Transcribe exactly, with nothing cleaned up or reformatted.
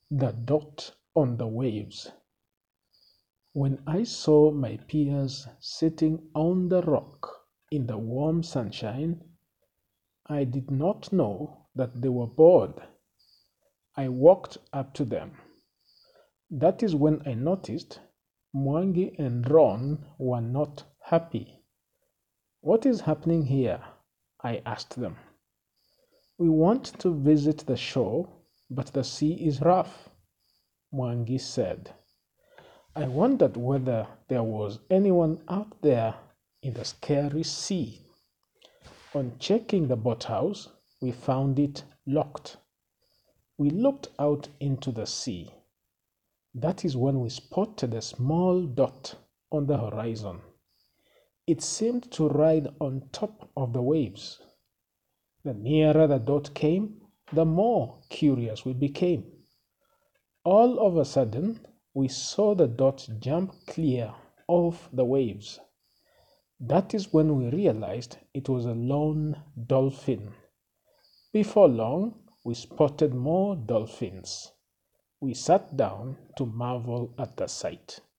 The dot on the waves. When I saw my peers sitting on the rock in the warm sunshine, I did not know that they were bored. I walked up to them. That is when I noticed Mwangi and Ron were not happy. What is happening here? I asked them. We want to visit the shore, but the sea is rough, Mwangi said. I wondered whether there was anyone out there in the scary sea. On checking the boathouse, we found it locked. We looked out into the sea. That is when we spotted a small dot on the horizon. It seemed to ride on top of the waves. The nearer the dot came, the more curious we became. All of a sudden, we saw the dot jump clear of the waves. That is when we realized it was a lone dolphin. Before long, we spotted more dolphins. We sat down to marvel at the sight.